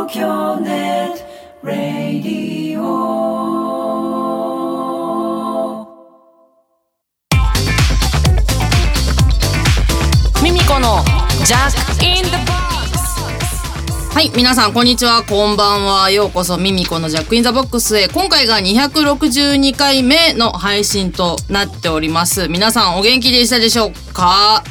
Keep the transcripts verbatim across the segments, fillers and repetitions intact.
東京ネットラディオ。 ミミコのジャックインザボックス。はい、皆さんこんにちは、こんばんは。ようこそミミコのジャックインザボックスへ。今回がにひゃくろくじゅうにかいめの配信となっております。皆さんお元気でしたでしょうか？はい、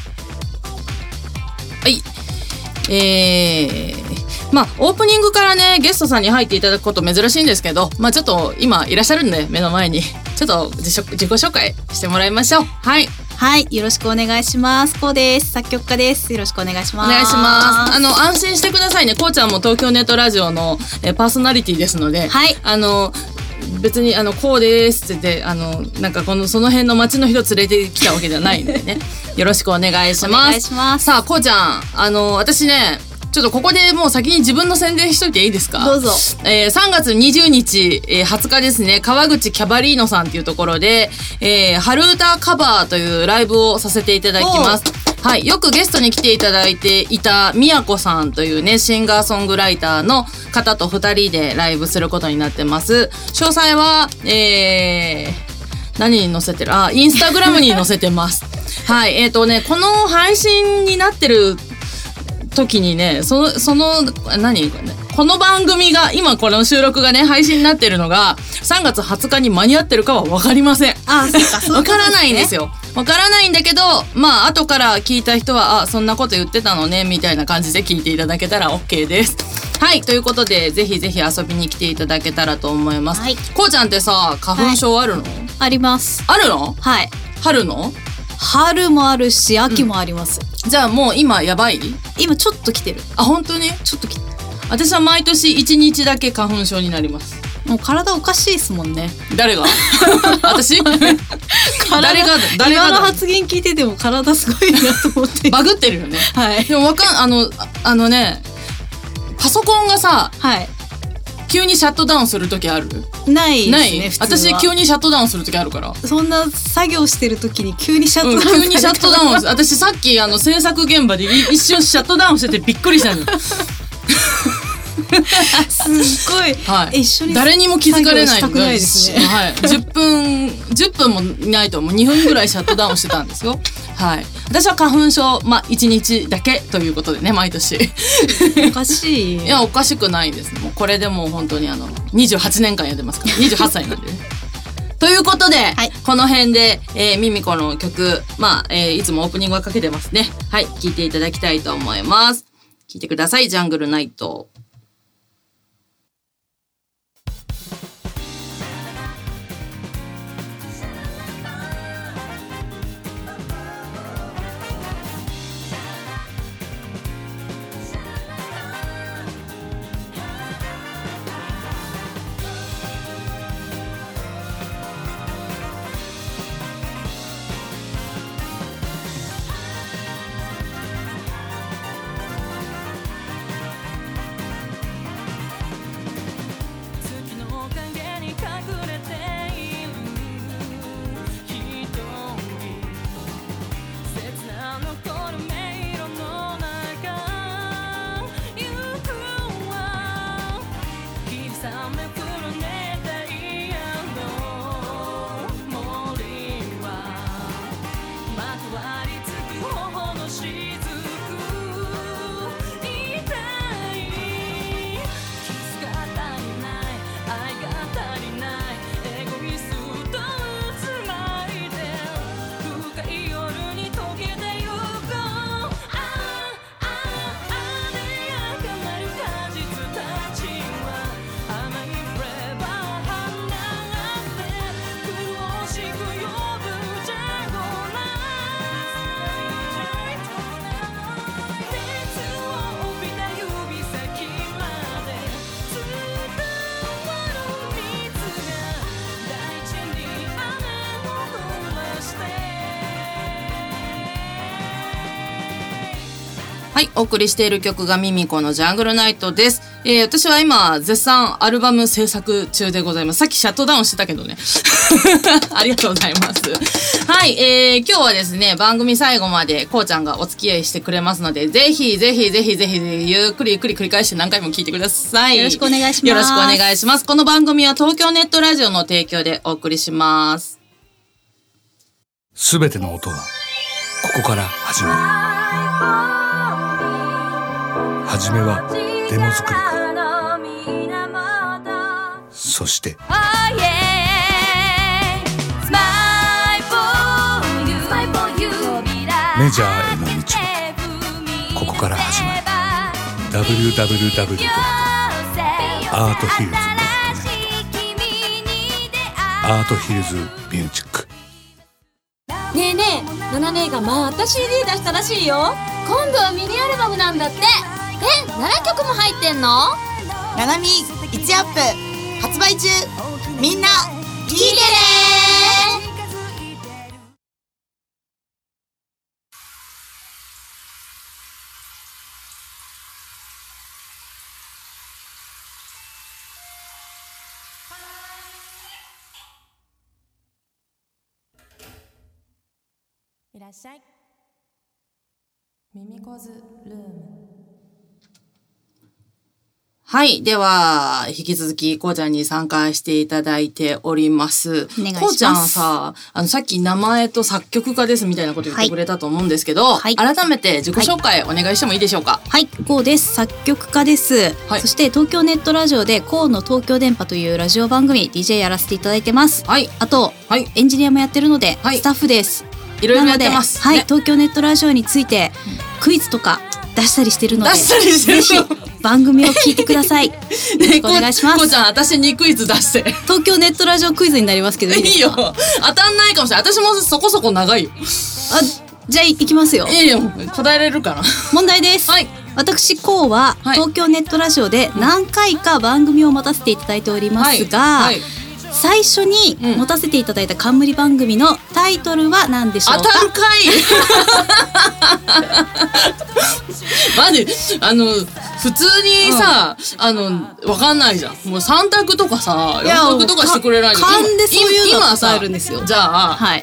えーまあオープニングからねゲストさんに入っていただくこと珍しいんですけど、まあちょっと今いらっしゃるんで目の前にちょっと自己紹介してもらいましょう。はいはい、よろしくお願いします。こうです。作曲家です。よろしくお願いします。 お願いします。あの安心してくださいね。こうちゃんも東京ネットラジオのえパーソナリティですので、はい、あの別にあのこうですって言ってあのなんかこのその辺の町の人連れてきたわけじゃないんでね。よろしくお願いします。お願いします。 さあこうちゃん、あの私ね。ちょっとここでもう先に自分の宣伝しといていいですか？ どうぞ。 えー、さんがつにじゅうにち、えー、はつかですね、川口キャバリーノさんっていうところで、えー、春歌カバーというライブをさせていただきます。はい、よくゲストに来ていただいていたみやこさんというねシンガーソングライターの方とふたりでライブすることになってます。詳細は、えー、何に載せてる？あ、インスタグラムに載せてます。はい、えーとね、この配信になってる時にね、その、その、何この番組が、今この収録がね、配信になってるのが、さんがつはつかに間に合ってるかはわかりません。 あ、そうか、そうわからないんですよ。わからないんだけど、まあ、後から聞いた人は、あ、そんなこと言ってたのね、みたいな感じで聞いていただけたら OK です。はい、ということで、ぜひぜひ遊びに来ていただけたらと思います。はい、こうちゃんってさ、花粉症あるの？はい、 あります。 あるの？ はい。 春の？ 春もあるし秋もあります、 うん、じゃあもう今やばい？ 今ちょっと来てる。 あ、本当に？ ちょっと来てる。 私は毎年いちにちだけ花粉症になります。 もう体おかしいですもんね。 誰が？私？誰が？誰が？ 今の発言聞いてても体すごいなと思ってバグってるよね。 はい。 でもわかんあのあのねパソコンがさ、 はい、 急にシャットダウンする時ある？ ないですね。 ない？ 普通は私急にシャットダウンする時あるから。 そんな作業してる時に急にシャットダウン、 うん、急にシャットダウン私さっきあの制作現場で一瞬シャットダウンしててびっくりしたの。 すっごい、 はい、 一緒に誰にも気づかれないの作業したくないですね。 はい、じゅっぷんじゅっぷんもいないともうにふんぐらいシャットダウンしてたんですよ。はい、私は花粉症、まあ、いちにちだけということでね毎年おかしい。 いやおかしくないんです。もうこれでもう本当にあのにじゅうはちねんかんやってますからにじゅうはっさいなんでね。ということで、はい、この辺で、えー、ミミコの曲、まあえー、いつもオープニングはかけてますね。はい、聴いていただきたいと思います。聴いてください。ジャングルナイト。 はい、お送りしている曲がミミコのジャングルナイトです。えー、私は今絶賛アルバム制作中でございます。さっきシャットダウンしてたけどね。ありがとうございます。はい、えー、今日はですね、番組最後までこうちゃんがお付き合いしてくれますので、ぜひぜひぜひぜひゆっくりゆっくり繰り返して何回も聞いてください。 よろしくお願いします。 よろしくお願いします。この番組は東京ネットラジオの提供でお送りします。 すべての音はここから始まる。はじめはデモ作りからそしてメジャーへの道はここから始まる。 ダブリューダブリューダブリュー ドットアートヒルズ ドットネット アートヒルズミュージック。 ねえねえ、ナナ姉がまた シーディー 出したらしいよ。今度はミニアルバムなんだって。え、ななきょくも入ってんの？ ナナミいちアップ発売中。みんな聞いてね。 いらっしゃい。ミミコズルーム。 はい。では、引き続き、こうちゃんに参加していただいております。 お願いします。 こうちゃんさ、あの、さっき名前と作曲家ですみたいなこと言ってくれたと思うんですけど、 はい、 改めて自己紹介お願いしてもいいでしょうか。 はい、こうです。作曲家です。はい、そして東京ネットラジオでこうの東京電波というラジオ番組 ディージェー やらせていただいてます。はい。あと、はい、エンジニアもやってるので、はい、スタッフです。 いろいろやってます。 はい、 ね、 東京ネットラジオについてクイズとか出したりしてるので、 出したりしてるぜひ番組を聞いてください。よろしくお願いします。 こうちゃん、私にクイズ出して。 東京ネットラジオクイズになりますけどいいですか？ いいよ。当たんないかもしれない。私もそこそこ長いよ。 あ、じゃあ行きますよ。 いいよ。答えられるかな。 問題です。はい。私こうは、はい、東京ネットラジオで何回か番組を持たせていただいておりますが、はいはい、最初に持たせていただいた冠番組のタイトルは何でしょうか？ 当たるかい。マジ、あの普通にさ、うん、あのわかんないじゃん。もうさん択とかさ、よん択とかしてくれないじゃん。 勘でそういうの伝えるんですよ。 じゃあ、 はい。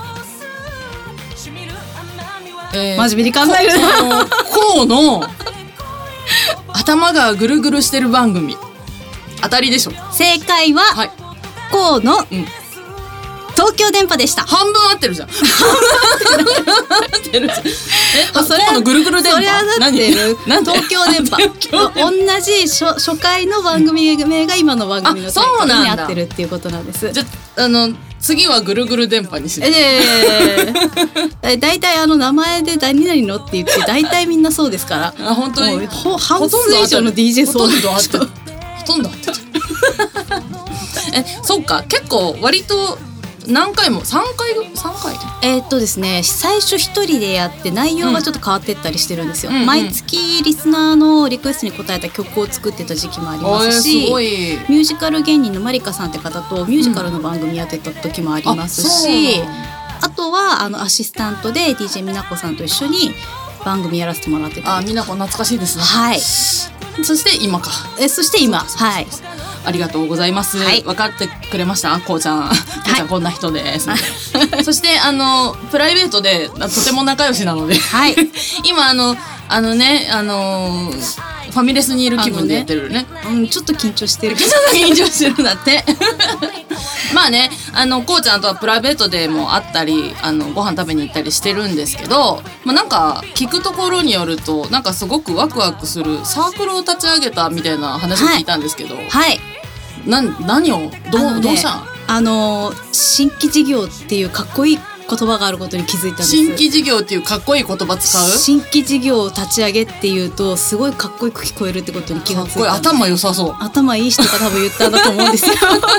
えー、 真面目に考えるな。 こうの頭がぐるぐるしてる番組。当たりでしょ。 正解は、はい、こうの、うん、東京電波でした。 半分合ってるじゃん。半分合ってるじゃん。え、それはのぐるぐる電波。 それはだって東京電波。同じ初初回の番組名が今の番組のタイトルに合ってるっていうことなんです。 じゃあの次はぐるぐる電波にしる。 ええ。だいたいあの名前で何々のって言ってだいたいみんなそうですから。 あ、本当に。 半数以上の ディージェー そうほとんど合ってる。ほとんど合ってる。え、そっか、結構割と何回もさんかいさんかいえー、っとですね、最初一人でやって内容がちょっと変わってったりしてるんですよ、うんうんうん、毎月リスナーのリクエストに応えた曲を作ってた時期もありますし、 すごいミュージカル芸人のマリカさんって方とミュージカルの番組やってた時もありますし、うん、あ, あとはあのアシスタントで ディージェー みなこさんと一緒に番組やらせてもらってた。 あ、みなこ懐かしいですね。 はい。 そして今か。 え、そして今、はい。 ありがとうございます。はい、分かってくれました。こうちゃん、こうちゃんこんな人です。そしてあのプライベートでとても仲良しなので、はい、今あのあのねあのファミレスにいる気分でやってるね。 うん、ちょっと緊張してる。 ちょっと緊張してるんだって。まあね、あのこうちゃんとはプライベートでも会ったり、あのご飯食べに行ったりしてるんですけど、まあなんか聞くところによるとなんかすごくワクワクするサークルを立ち上げたみたいな話を聞いたんですけど、はい。はい、な何をどう、ね、どうしたん？ あの新規事業っていうかっこいい言葉があることに気づいたんです。 新規事業っていうかっこいい言葉使う？ 新規事業を立ち上げっていうとすごいかっこよく聞こえるってことに気がついたんで。 かっこいい、頭良さそう。 頭いい人が多分言ったんだと思うんですよ。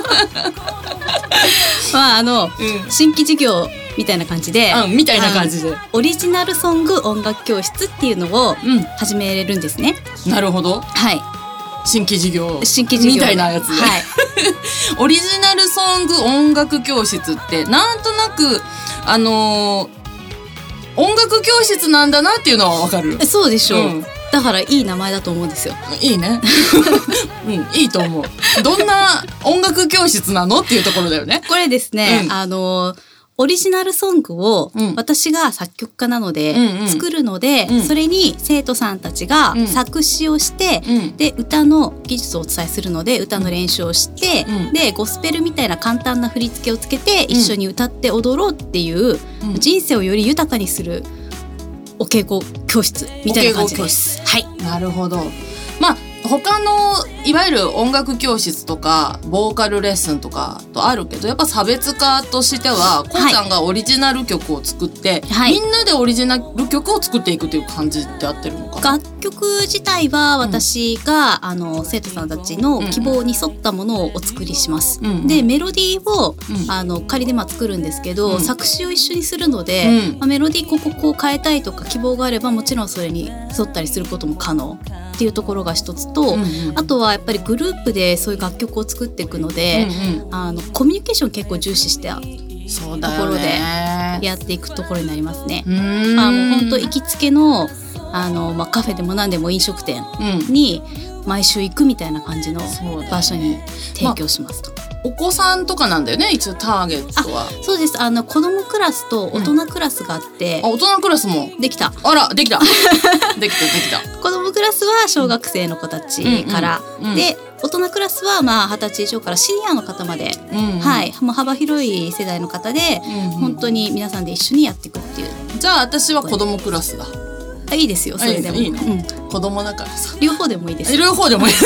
まああの、うん、新規事業みたいな感じで、 うん、みたいな感じでオリジナルソング音楽教室っていうのを始めれるんですね、 うん、なるほど。 はい。 新規事業新規事業みたいなやつで、はい、オリジナルソング音楽教室ってなんとなくあのー、 音楽教室なんだなっていうのはわかる。 そうでしょう、うん、だからいい名前だと思うんですよ。 いいねうん、いいと思う。どんな音楽教室なのっていうところだよね。 これですね、うん、あのオリジナルソングを私が作曲家なので作るので、うんうん、それに生徒さんたちが作詞をして、うん、で歌の技術をお伝えするので歌の練習をして、うん、でゴスペルみたいな簡単な振り付けをつけて一緒に歌って踊ろうっていう、うん、人生をより豊かにするお稽古教室みたいな感じです。はい、 なるほど。まあ他のいわゆる音楽教室とかボーカルレッスンとかとあるけど、やっぱ差別化としてはこうちゃんがオリジナル曲を作って、はい、みんなでオリジナル曲を作っていくという感じって合ってるのかな。 楽曲自体は私が、うん、あの生徒さんたちの希望に沿ったものをお作りします、うん、でメロディーを、うん、あの仮でまあ作るんですけど、うん、作詞を一緒にするので、うんまあ、メロディーこここう変えたいとか希望があればもちろんそれに沿ったりすることも可能っていうところが一つと、うんうん、あとはやっぱりグループでそういう楽曲を作っていくので、うんうん、あのコミュニケーション結構重視してところでやっていくところになりますね。あもう本当行きつけの、あの、まあ、カフェでも何でも飲食店に毎週行くみたいな感じの場所に提供しますと。 お子さんとかなんだよね一応ターゲットは。 そうです。あの子供クラスと大人クラスがあって、 うん、あ大人クラスもできた。 あらできたできたできた。 子供クラスは小学生の子たちから、うんうんうん、で大人クラスはまあ二十歳以上からシニアの方まで、うんうん、はい、もう幅広い世代の方で、うんうん、本当に皆さんで一緒にやっていくっていう。 じゃあ私は子供クラスだ。 あいいですよそれでも。いいの、 うん、子供だからさ。 両方でもいいです。 両方でもいい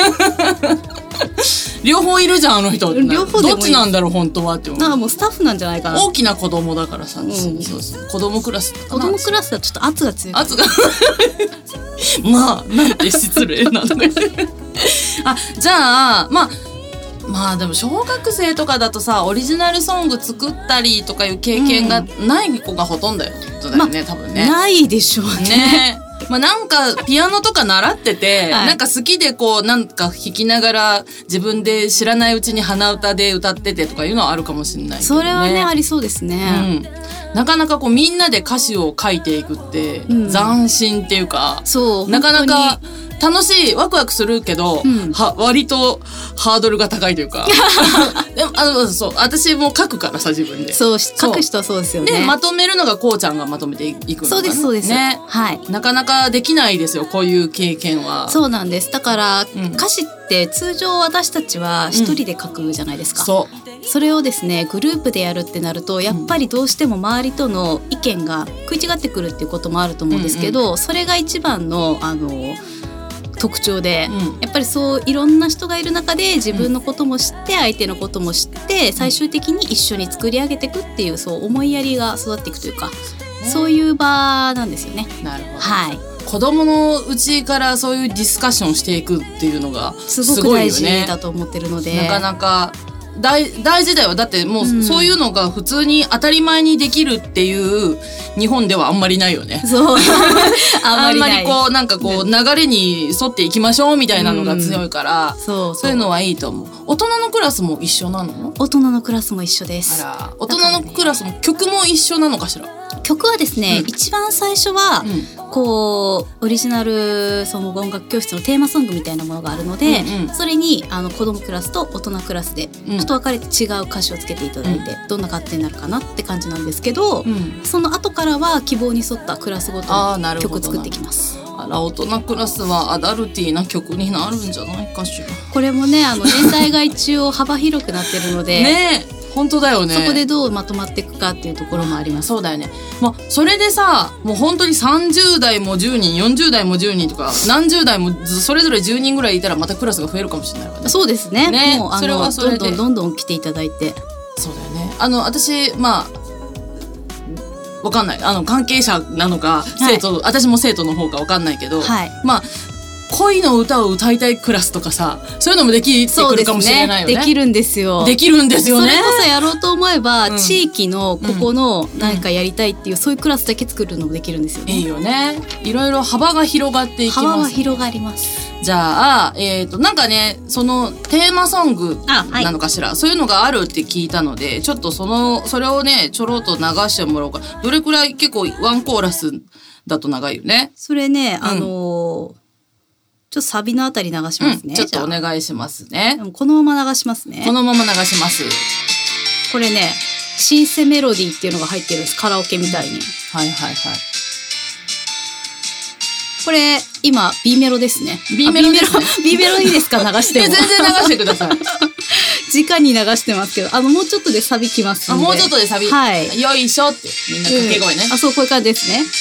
両方いるじゃんあの人。両方でもいい。どっちなんだろう本当はって思う。 なんかもうスタッフなんじゃないかな。 大きな子供だからさ、うん、そうそう子供クラスだかな。 子供クラスはちょっと圧が強い。 圧がまあなんて失礼なのあじゃあまあまあでも小学生とかだとさオリジナルソング作ったりとかいう経験がない子がほとんどだよね、まあ、多分ね。 ないでしょうね。 ねまあ、なんかピアノとか習ってて、はい、なんか好きでこうなんか弾きながら自分で知らないうちに鼻歌で歌っててとかいうのはあるかもしれないけどね。 それはねありそうですね、 うん、なかなかこうみんなで歌詞を書いていくって、うん、斬新っていうかそうなかなか楽しいワクワクするけど、うん、は割とハードルが高いというかでもあのそう私も書くからさ自分で。 そう書く人はそうですよね。 でまとめるのがこうちゃんがまとめていくのかな。 そうですそうです、ね、はい。 なかなかできないですよこういう経験は。 そうなんです。だから、うん、歌詞って通常私たちは一人で書くじゃないですか、うん、そうそれをですねグループでやるってなるとやっぱりどうしても周りとの意見が食い違ってくるっていうこともあると思うんですけど、うんうん、それが一番のあの特徴で、うん、やっぱりそういろんな人がいる中で自分のことも知って相手のことも知って最終的に一緒に作り上げていくっていうそう思いやりが育っていくというか、ね、そういう場なんですよね。 なるほど、 はい、 子供のうちからそういうディスカッションしていくっていうのがすごいよね。すごく大事だと思ってるのでなかなか大, 大事だよ。だってもうそういうのが普通に当たり前にできるっていう日本ではあんまりないよね。 そうあんまりこうなんかこう流れに沿っていきましょうみたいなのが強いから、うん、そうそういうのはいいと思う。大人のクラスも一緒なの？ 大人のクラスも一緒です。 あら大人のクラスも曲も一緒なのかしら？ 曲はですね、うん、一番最初は、うん、こうオリジナルその音楽教室のテーマソングみたいなものがあるので、うんうん、それにあの子供クラスと大人クラスでちょっと分かれて違う歌詞をつけていただいて、うん、どんな勝手になるかなって感じなんですけど、うん、その後からは希望に沿ったクラスごとに曲作ってきます。 あら大人クラスはアダルティーな曲になるんじゃないかしら。 これもねあの年代が一応幅広くなってるのでね本当だよね。 そこでどうまとまっていくかっていうところもあります。 そうだよね。まあそれでさもう本当にさんじゅう代もじゅうにんよんじゅう代もじゅうにんとか何十代もそれぞれじゅうにんぐらいいたらまたクラスが増えるかもしれないわね。 そうですね。 ねもうあのそれはそれでどんどんどんどん来ていただいて。 そうだよね。あの私まあわかんないあの関係者なのか生徒、はい、私も生徒の方かわかんないけど、はい、まあ恋の歌を歌いたいクラスとかさ、そういうのもできてくるかもしれないよね。 できるんですよ。 できるんですよね。 それこそやろうと思えば、 うん、 地域のここの何かやりたいっていう、うん、そういうクラスだけ作るのもできるんですよね。 いいよね。いろいろ幅が広がっていきます、ね。 幅は広がります。 じゃあ、えっと、なんかね、そのテーマソングなのかしら、はい、そういうのがあるって聞いたので、ちょっとその、それをね、ちょろっと流してもらおうか。どれくらい結構ワンコーラスだと長いよね。 それね、あのー、うん、ちょっとサビのあたり流しますね。うん、 ちょっとお願いしますね。 でもこのまま流しますね。 このまま流します。 これね、シンセメロディーっていうのが入ってるんです。カラオケみたいに。 はいはいはい。 これ今 B メロですね。 B メロですね。 B メロいいですか、流しても。 全然流してください。 直に流してますけど、あのもうちょっとでサビきますんで。 あ、もうちょっとでサビ。 はい。 よいしょってみんな掛け声ね。 うん、あ、そう、こういう感じですね。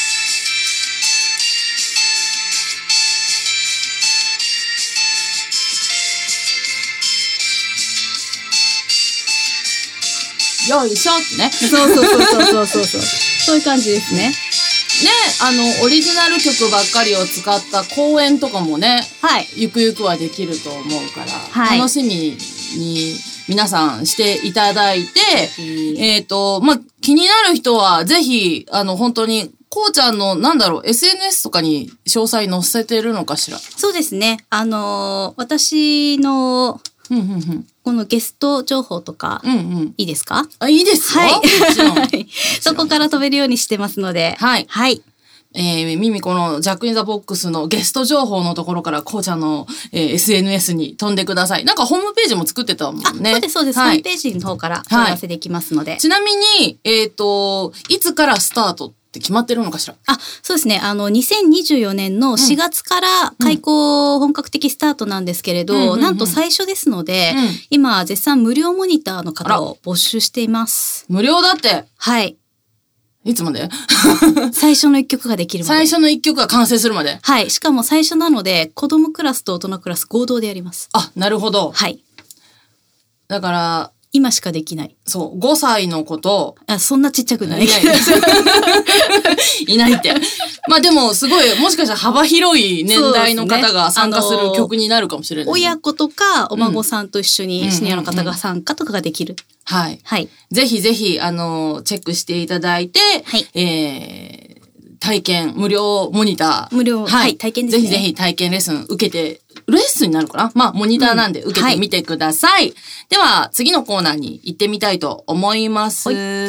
よいしょってね。 そうそうそうそうそうそう。そういう感じですね。 ね、あのオリジナル曲ばっかりを使った公演とかもね、はい、ゆくゆくはできると思うから、はい、楽しみに皆さんしていただいて、えっと、まあ、気になる人はぜひ、あの、本当に、こうちゃんの、なんだろう、エスエヌエス とかに詳細載せてるのかしら。 そうですね。あのー、私の、 うんうんうん、 このゲスト情報とか、うんうん、いいですか？ あ、いいですよ。 はい。そこから飛べるようにしてますので。 はい。 はい。 えー、ミミコのジャックインザボックスのゲスト情報のところからこうちゃんの、えー、エスエヌエス に飛んでください。なんかホームページも作ってたもんね。 あ、そうですそうです。はい、ホームページの方から問い合わせできますので。はい、 ちなみに、えっと、いつからスタートって決まってるのかしら？ あ、そうですね。あの、にせんにじゅうよねんのしがつから開校本格的スタートなんですけれど、うんうんうん、なんと最初ですので、うん、今絶賛無料モニターの方を募集しています。 無料だって。 はい。 いつまで？ 最初の一曲ができるまで。 最初の一曲が完成するまで。 はい。しかも最初なので、子供クラスと大人クラス合同でやります。 あ、なるほど。 はい。 だから、 今しかできない。 そう。ごさいの子と。 あ、そんなちっちゃくない。 いない。いないって。まあでも、すごい、もしかしたら幅広い年代の方が参加する曲になるかもしれない、ね。 親子とか、お孫さんと一緒にシニアの方が参加とかができる。 うんうんうん、はい。はい。ぜひぜひ、あの、チェックしていただいて、はい。えー、体験、無料モニター。無料、はい、はい、体験ですね。 ぜひぜひ体験レッスン受けて、レッスンになるかな？まあ、モニターなんで受けてみてください。うんはい、では、次のコーナーに行ってみたいと思います。はい、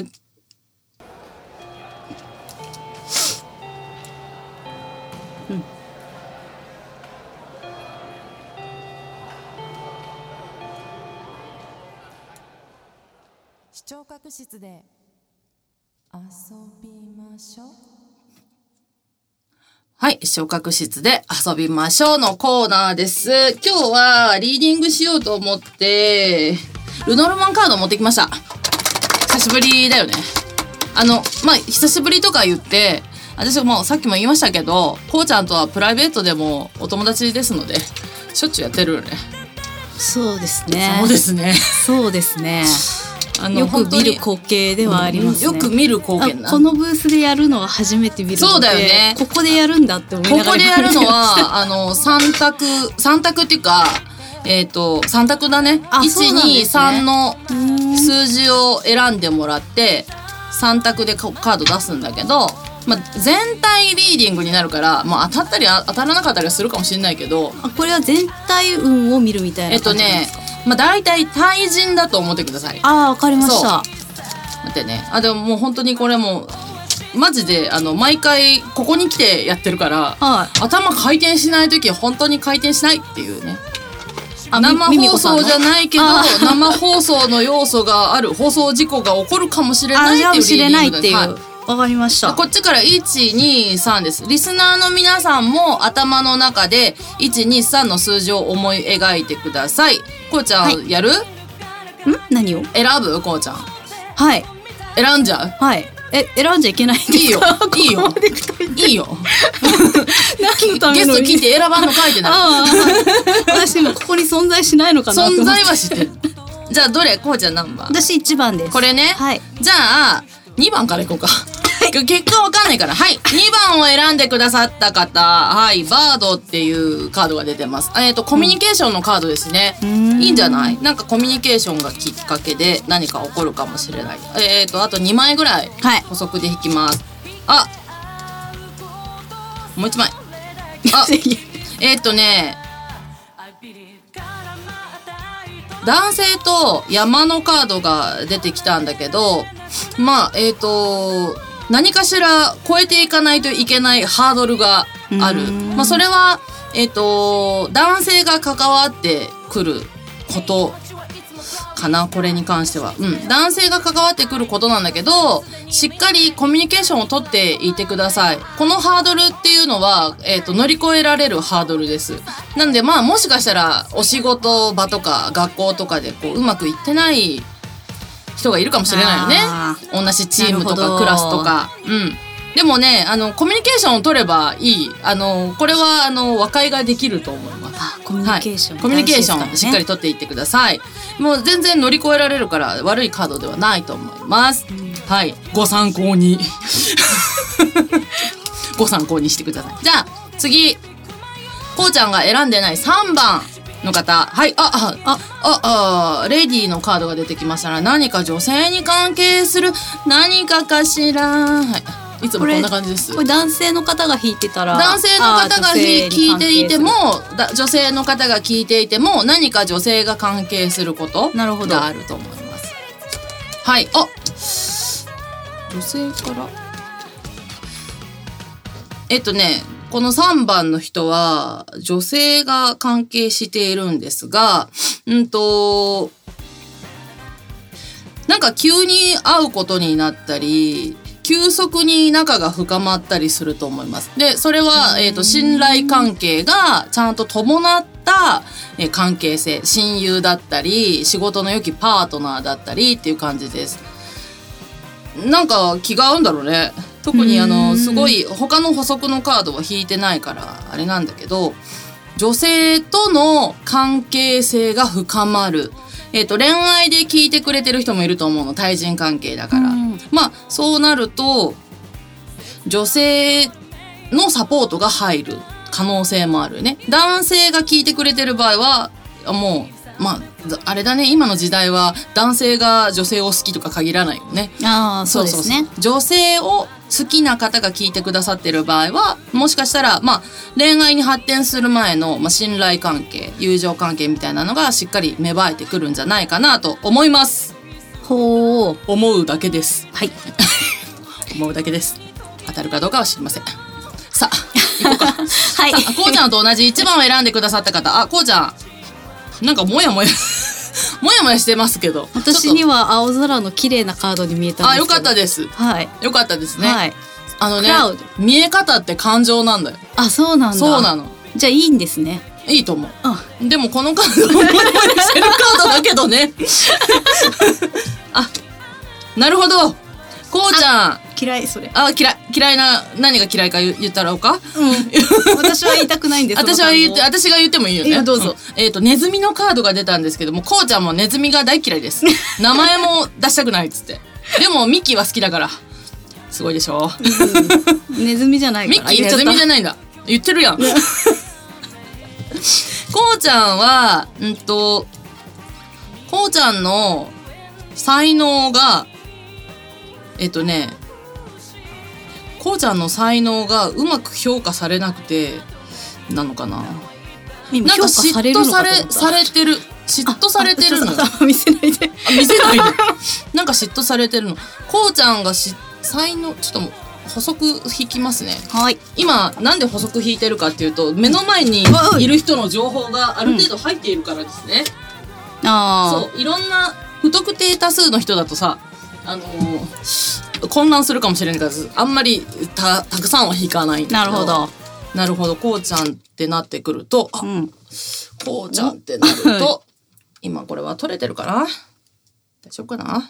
視聴覚室で遊びましょう。 はい。視聴覚室で遊びましょうのコーナーです。今日はリーディングしようと思って、ルノルマンカード持ってきました。久しぶりだよね。あの、まあ、久しぶりとか言って、私もうさっきも言いましたけど、こうちゃんとはプライベートでもお友達ですので、しょっちゅうやってるよね。 そうですね。 そうですね。 そうですね。あのよく見る光景ではありますね。 うん、よく見る光景な。 このブースでやるのは初めて見るので。 そうだよね。 ここでやるんだって思いながら。 ここでやるのはあの三択三択っていうか、えっと三択だね。一二三の数字を選んでもらって三択でカード出すんだけど。まあ、全体リーディングになるから、まあ、当たったり当たらなかったりはするかもしれないけど、 あ、これは全体運を見るみたいな感じなんですか？ えっとね、まあ、大体対人だと思ってください。 ああ、わかりました。 待ってね。あ、でももう本当にこれもマジであの毎回ここに来てやってるから、はい、頭回転しないときは本当に回転しないっていうね。生放送じゃないけど生放送の要素がある、放送事故が起こるかもしれないっていうリーディングです。はい、 わかりました。 こっちからいちにさんです。リスナーの皆さんも頭の中でいちにさんの数字を思い描いてください。こうちゃん、はい、やる？ん？ 何を？ 選ぶ？こうちゃん。 はい。 選んじゃう？ はい。え、選んじゃいけないんですか？ いいよ。いいよ。いいよ。 何のための？ ゲスト聞いて選ばんの書いてない。 ああ、私もここに存在しないのかなと思って。 存在は知ってる。じゃあどれ？こうちゃん何番？ 私いちばんです。 これね。 はい。 じゃあにばんからいこうか。 はい。 結果わかんないから。はい。にばんを選んでくださった方、はい。バードっていうカードが出てます。えっと、コミュニケーションのカードですね。いいんじゃない？なんかコミュニケーションがきっかけで何か起こるかもしれない。えっと、あとにまいぐらい補足で引きます。はい、あ、もういちまい。あ、えっとね、男性と山のカードが出てきたんだけど、まあ、えっと、何かしら超えていかないといけないハードルがある。まあ、それは、えっと、男性が関わってくることかな、これに関しては。うん。男性が関わってくることなんだけど、しっかりコミュニケーションをとっていてください。このハードルっていうのは、えっと、乗り越えられるハードルです。なんで、まあ、もしかしたら、お仕事場とか学校とかで、こう、うまくいってない人がいるかもしれないよね。同じチームとかクラスとか。うん。でもね、あの、コミュニケーションを取ればいい。あの、これは、あの、和解ができると思います。 あ、コミュニケーション、 はい、コミュニケーションしっかり取っていってください。もう全然乗り越えられるから悪いカードではないと思います。うん、はい。ご参考に。ご参考にしてください。じゃあ、次。こうちゃんが選んでないさんばんの方。はい。あ、あ、あ、あ、あ、レディーのカードが出てきましたら、何か女性に関係する何かかしら。はい。いつもこんな感じです。 これ男性の方が弾いてたら、 男性の方が聞いていても、女性の方が聞いていても、何か女性が関係することがあると思います。はい。あ、女性からえっとね、このさんばんの人は女性が関係しているんですが、うんとなんか急に会うことになったり。急速に仲が深まったりすると思います。で、それは、えっと、信頼関係がちゃんと伴った、えー、関係性、親友だったり、仕事の良きパートナーだったりっていう感じです。なんか気が合うんだろうね。特にあの、すごい他の補足のカードは引いてないから、あれなんだけど、女性との関係性が深まる。えっと、恋愛で聞いてくれてる人もいると思うの。対人関係だから。まあ、そうなると、女性のサポートが入る可能性もあるね。男性が聞いてくれてる場合は、もう、まあ、あれだね、今の時代は男性が女性を好きとか限らないよね。 ああ、そうですね。そうそうそう。 女性を好きな方が聞いてくださってる場合は、もしかしたら、まあ、恋愛に発展する前の、まあ、信頼関係、友情関係みたいなのがしっかり芽生えてくるんじゃないかなと思います。 ほう。 思うだけです。 はい。 思うだけです。当たるかどうかは知りません。さあ、行こうか。 はい。 こうちゃんと同じいちばんを選んでくださった方、あ、こうちゃん、なんかもやもや、もやもやしてますけど。 私には青空の綺麗なカードに見えたんですけど。 あ、よかったです。 はい。 よかったですね。 はい。 あのね、見え方って感情なんだよ。 あ、そうなんだ。 そうなの。 じゃあいいんですね。 いいと思う。うん、でもこのカードもやもやしてるカードだけどね。あ、なるほど。こうちゃん。 嫌いそれ。 あ、嫌い嫌いな、何が嫌いか言言ったらおうか。 うん。私は言いたくないんです。 私は言って私が言ってもいいよね。 いやどうぞ。 うん、えっ、ー、とネズミのカードが出たんですけども、こうちゃんもネズミが大嫌いです。名前も出したくないっつって。でもミッキーは好きだから。すごいでしょ。 うん、ネズミじゃないから。 ミッキーネズミじゃないんだ。言ってるやん。こうちゃんはうんとこうちゃんの才能がえっとねこうちゃんの才能がうまく評価されなくてなのかな。なんか嫉妬されされてる嫉妬されてるの。 見せないで。 あ、見せないで。なんか嫉妬されてるの。こうちゃんがし才能ちょっと補足引きますね。 はい。 今なんで補足引いてるかっていうと、目の前にいる人の情報がある程度入っているからですね。 うん、ああ。 そう、いろんな不特定多数の人だとさ、あのー、混乱するかもしれないからあんまり た, たくさんは引かないんだけど。 なるほど。 なるほど。こうちゃんってなってくると、あ、うん、こうちゃんってなると、今これは取れてるかな？大丈夫かな？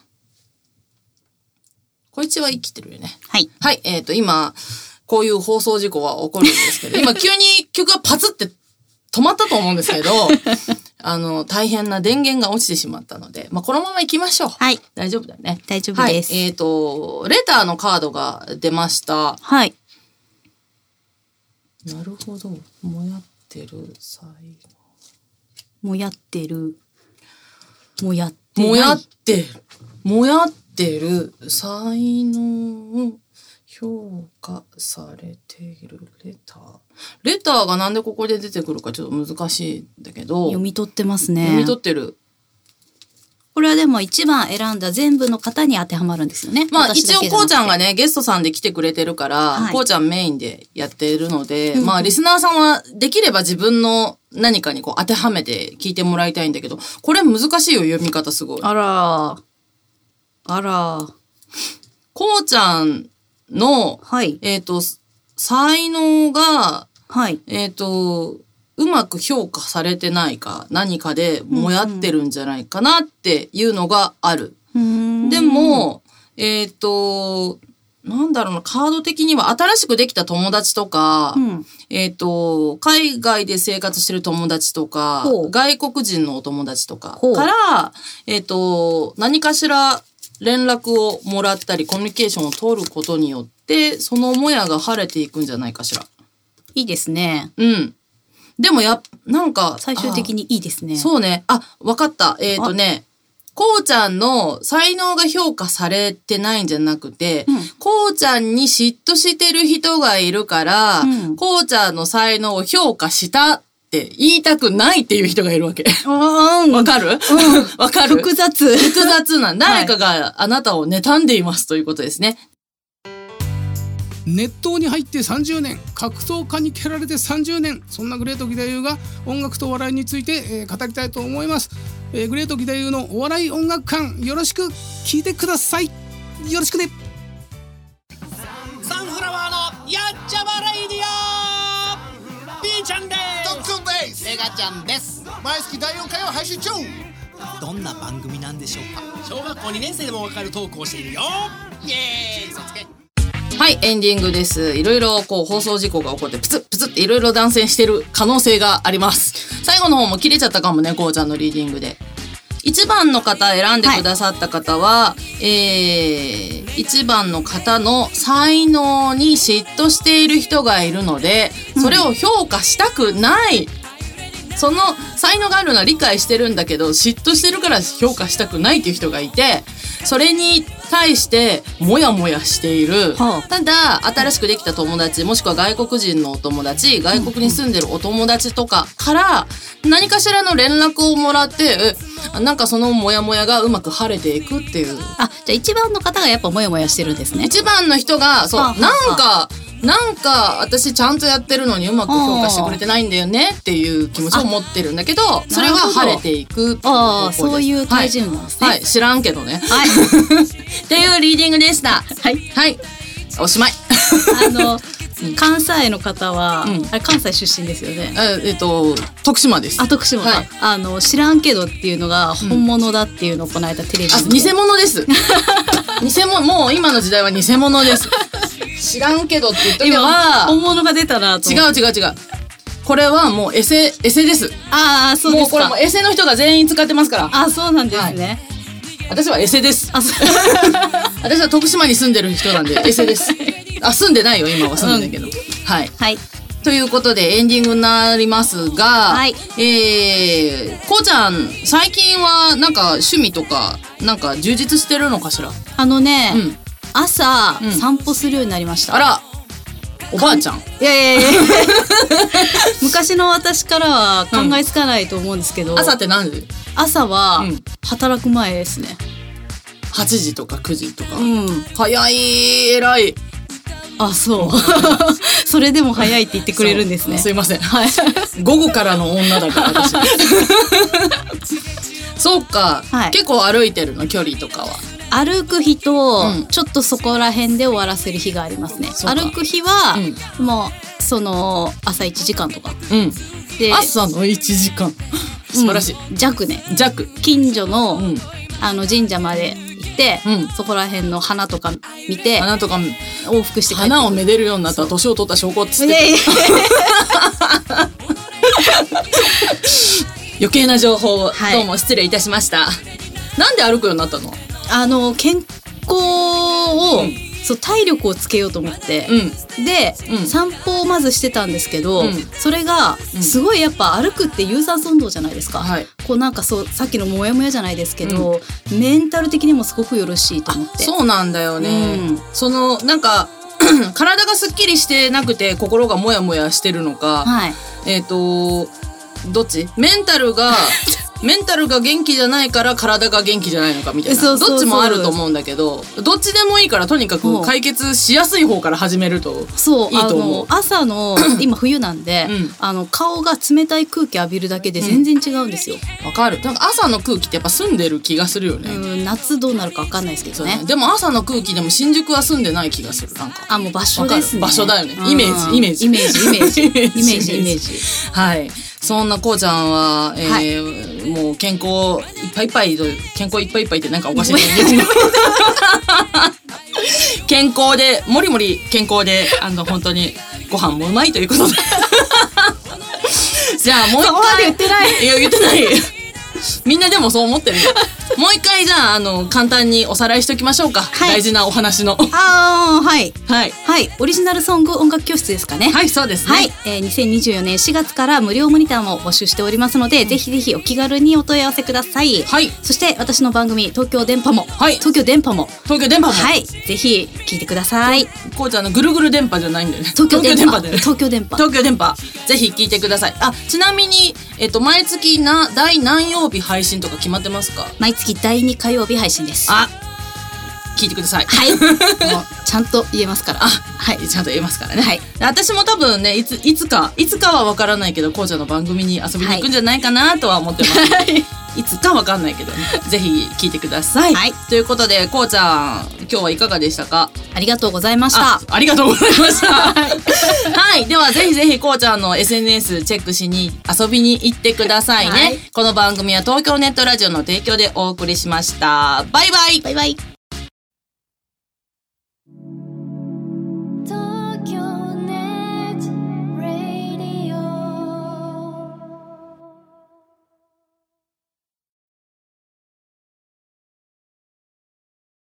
こいつは生きてるよね。 はい。 はい。えっと、今、こういう放送事故は起こるんですけど、今急に曲がパツって止まったと思うんですけどあの大変な電源が落ちてしまったので、まあ、このまま行きましょう。 はい。 大丈夫だよね。 大丈夫です。 はい、えっ、ー、とレターのカードが出ました。 はい。 なるほど。もやってる才能。もやってる。もやってない。 もやってる。もやってる才能を評価されているレター。レターがなんでここで出てくるかちょっと難しいんだけど。 読み取ってますね。 読み取ってる。 これはでも一番選んだ全部の方に当てはまるんですよね。 まあ一応こうちゃんがねゲストさんで来てくれてるから、はい、こうちゃんメインでやってるので、うん、まあリスナーさんはできれば自分の何かにこう当てはめて聞いてもらいたいんだけど、これ難しいよ読み方すごい。 あらあらこうちゃんの、はい、えっと才能が、はい、えっとうまく評価されてないか何かでもやってるんじゃないかなっていうのがある。うんうん、でも、えっと、なんだろうな、カード的には新しくできた友達とか、うん、えっと、海外で生活してる友達とか、外国人のお友達とかから、えっと、何かしら連絡をもらったり、コミュニケーションを取ることによって、そのもやが晴れていくんじゃないかしら。 いいですね。 うん。でもや、なんか。 最終的にいいですね。 そうね。あ、わかった。えっとね、こうちゃんの才能が評価されてないんじゃなくて、うん、こうちゃんに嫉妬してる人がいるから、うん、こうちゃんの才能を評価したって言いたくないっていう人がいるわけ。わかる？わ、うん、かる？ 複雑。 複雑な。誰かがあなたを妬んでいますということですね。 熱湯に入ってさんじゅうねん、格闘家に蹴られてさんじゅうねん、そんなグレート義太夫が音楽と笑いについて、えー、語りたいと思います。えー、グレート義太夫のお笑い音楽館、よろしく聞いてください。よろしくね。 サンフラワーのやっちゃわレイディオ、ピーちゃんです。 特訓です。 メガちゃんです。 毎月だいよんかいを配信中。 どんな番組なんでしょうか。小学校にねん生でもわかるトークをしているよ。イエーイ、そつけ。 はい、エンディングです。いろいろこう放送事故が起こってプツップツッっていろいろ断線してる可能性があります。最後の方も切れちゃったかもね、こうちゃんのリーディングで。いちばんの方選んでくださった方は、はい、えー、いちばんの方の才能に嫉妬している人がいるので、それを評価したくない。うん、その才能があるのは理解してるんだけど、嫉妬してるから評価したくないっていう人がいて、それに対してモヤモヤしている、はあ、ただ新しくできた友達もしくは外国人のお友達、外国に住んでるお友達とかから何かしらの連絡をもらって、えなんかそのモヤモヤがうまく晴れていくっていう。 あ、じゃあ一番の方がやっぱモヤモヤしてるんですね。 一番の人がそう、はあはあ、なんかなんか私ちゃんとやってるのにうまく評価してくれてないんだよねっていう気持ちを持ってるんだけど、それは晴れていくっていう方向です。 そういう体順なんですね。 はい、はい、知らんけどね。はい。っていうリーディングでした。はい。はい。おしまい。 あの関西の方は、うん、あれ関西出身ですよね。 えっと徳島です。 あ、徳島か、はい、あの知らんけどっていうのが本物だっていうのをこの間テレビで、 うん、あ、偽物です。偽物、もう今の時代は偽物です。知らんけどって言っとけば本物が出たなと思って。 違う違う違う。これはもうエセエセです。 ああ、そうですか。 もうこれもエセの人が全員使ってますから。 あ、そうなんですね。 はい、私はエセです。あ、そう私は徳島に住んでる人なんでエセです。あ、住んでないよ、今は住んでないけど。うん、はい。はい。ということでエンディングになりますが、はい、えー、こうちゃん最近はなんか趣味とかなんか充実してるのかしら。 あのね、うん、朝、うん、散歩するようになりました。 あら、おばあちゃん。 いやいやいや昔の私からは考えつかないと思うんですけど、 うん、朝って何時？ 朝は働く前ですね。 はちじとかくじとか、うん、早い、偉い。 あ、そうそれでも早いって言ってくれるんですね。 すいません、はい、午後からの女だから私そうか、はい、結構歩いてるの、距離とかは。 歩く日と、うん、ちょっとそこら辺で終わらせる日がありますね。歩く日は、うん、もうその朝いちじかんとか、 うん、で朝のいちじかん素晴らしい、 うん、弱ね弱近所の、うん、あの神社まで行って、うん、そこら辺の花とか見て、 花とか往復して帰って、 花をめでるようになったら年を取った証拠っつって余計な情報をはいどうも失礼いたしました、なんで歩くようになったの？ あの健康を、 うんそう体力をつけようと思って、 うんで、 うん散歩をまずしてたんですけど、 うんそれがすごいやっぱ歩くって有酸素運動じゃないですか、 はいこうなんかそうさっきのモヤモヤじゃないですけど、メンタル的にもすごくよろしいと思ってそうなんだよね、 うんそのなんか体がすっきりしてなくて心がモヤモヤしてるのか、 はいえっ、とどっちメンタルがメンタルが元気じゃないから体が元気じゃないのかみたいな、 そうそうそうどっちもあると思うんだけど、どっちでもいいからとにかく解決しやすい方から始めるとそういいと思う。 あの朝の今冬なんで、 うんあの顔が冷たい空気浴びるだけで全然違うんですよ、 わかる。なんか朝の空気ってやっぱ澄んでる気がするよね。 うん、夏どうなるか分かんないですけどねそうね。でも朝の空気でも新宿は澄んでない気がする。なんかあもう場所ですねわかる場所だよねうんイメージイメージイメージイメージイメージイメージイメージはい。そんなこうちゃんは、えーもう健康いっぱいいっぱいと健康いっぱいいっぱいってなんかおかしいね。健康でもりもり健康であの本当にご飯もうまいということで。じゃあもう一回。 そこまで言ってない。 いや言ってない。みんなでもそう思ってるよ。もう一回じゃああの簡単におさらいしておきましょうか。 はい大事なお話の。 あーはいはい。 はいオリジナルソング音楽教室ですかねはいそうですね。 はい、えー、にせんにじゅうよねんしがつから無料モニターも募集しておりますので、ぜひぜひお気軽にお問い合わせください。 はいそして私の番組東京電波も、 はい東京電波も東京電波も。 はいぜひ聞いてください。 こうちゃんのぐるぐる電波じゃないんだよね。 東京電波でね。 東京電波東京電波ぜひ聞いてください。あちなみにえっと毎月な第何曜日配信とか決まってますか？ 毎月だいに火曜日配信です。 あ聞いてください。 はいもうちゃんと言えますから。 あはいちゃんと言えますからね。 はい私も多分ねいついつかいつかはわからないけどこうちゃんの番組に遊びに行くんじゃないかなとは思ってます。いつかわかんないけどねぜひ聞いてください。 はいということでこうちゃん今日はいかがでしたか？ ありがとうございましたあ。ありがとうございました。はい。では、ぜひぜひ、こうちゃんの エスエヌエス チェックしに、遊びに行ってくださいね。 はいこの番組は東京ネットラジオの提供でお送りしました。バイバイ。 バイバイ。